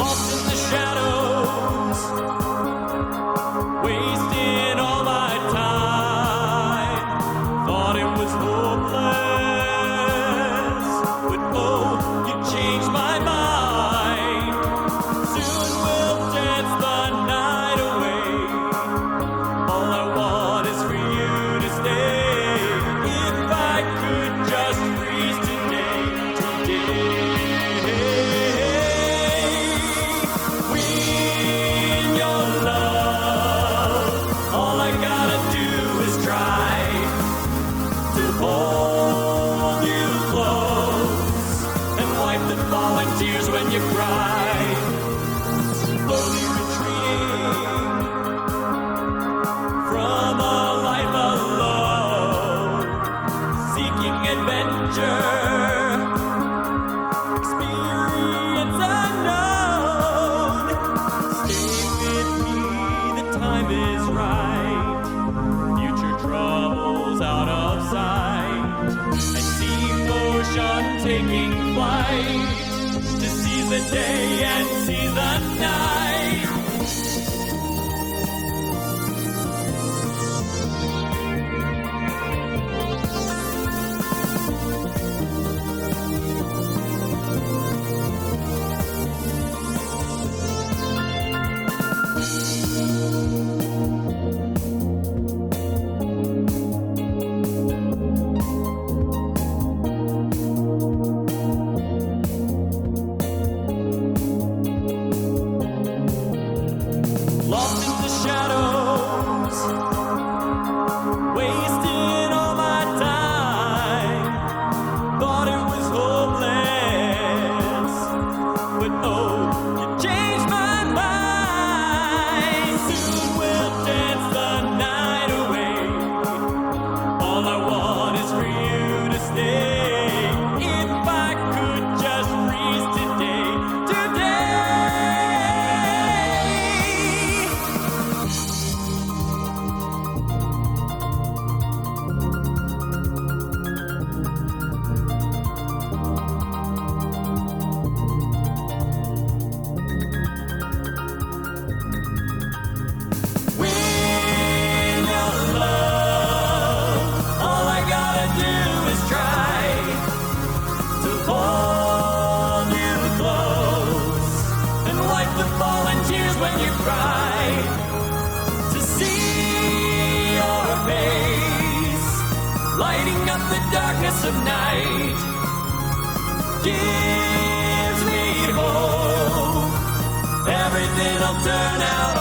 lost in the shadows, wasting all my time. Thought it was hopeless, but oh, you changed my mind. Soon we'll dance the night away. All I want is for you to stay. If I could just freeze today, in your love, all I gotta do is try to hold you close and wipe the fallen tears when you cry. Slowly retreating from a life alone, seeking adventure, experience unknown. Stay with me, the time is right. Future troubles out of sight. I see motion taking flight to seize the day and seize the night. Lost in the shadows, wasting all my time. Thought it was hopeless, but oh, you changed my mind. Soon we'll dance the night away. All I want is for you to stay. If I could just freeze today, the fallen tears when you cry, to see your face lighting up the darkness of night, gives me hope everything will turn out